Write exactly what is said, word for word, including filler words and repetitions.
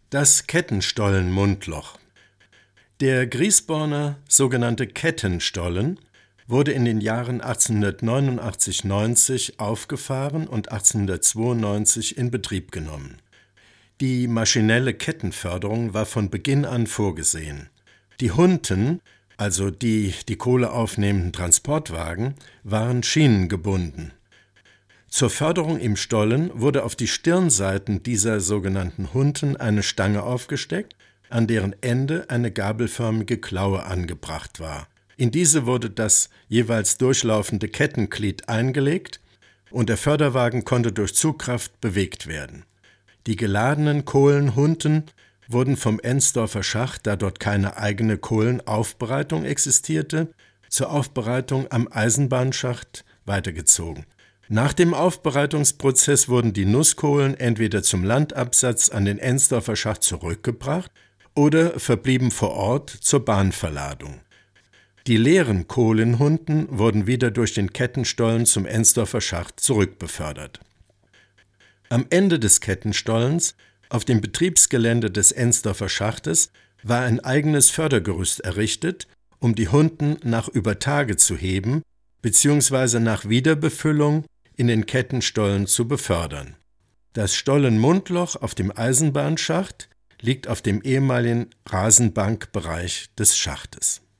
Das Kettenstollen-Mundloch. Der Griesborner sogenannte Kettenstollen wurde in den Jahren achtzehnhundertneunundachtzig bis neunzig aufgefahren und achtzehnhundertzweiundneunzig in Betrieb genommen. Die maschinelle Kettenförderung war von Beginn an vorgesehen. Die Hunten, also die die Kohle aufnehmenden Transportwagen, waren schienengebunden. Zur Förderung im Stollen wurde auf die Stirnseiten dieser sogenannten Hunten eine Stange aufgesteckt, an deren Ende eine gabelförmige Klaue angebracht war. In diese wurde das jeweils durchlaufende Kettenglied eingelegt und der Förderwagen konnte durch Zugkraft bewegt werden. Die geladenen Kohlenhunten wurden vom Ensdorfer Schacht, da dort keine eigene Kohlenaufbereitung existierte, zur Aufbereitung am Eisenbahnschacht weitergezogen. Nach dem Aufbereitungsprozess wurden die Nusskohlen entweder zum Landabsatz an den Ensdorfer Schacht zurückgebracht oder verblieben vor Ort zur Bahnverladung. Die leeren Kohlenhunten wurden wieder durch den Kettenstollen zum Ensdorfer Schacht zurückbefördert. Am Ende des Kettenstollens, auf dem Betriebsgelände des Ensdorfer Schachtes, war ein eigenes Fördergerüst errichtet, um die Hunten nach Übertage zu heben bzw. nach Wiederbefüllung in den Kettenstollen zu befördern. Das Stollenmundloch auf dem Eisenbahnschacht liegt auf dem ehemaligen Rasenbankbereich des Schachtes.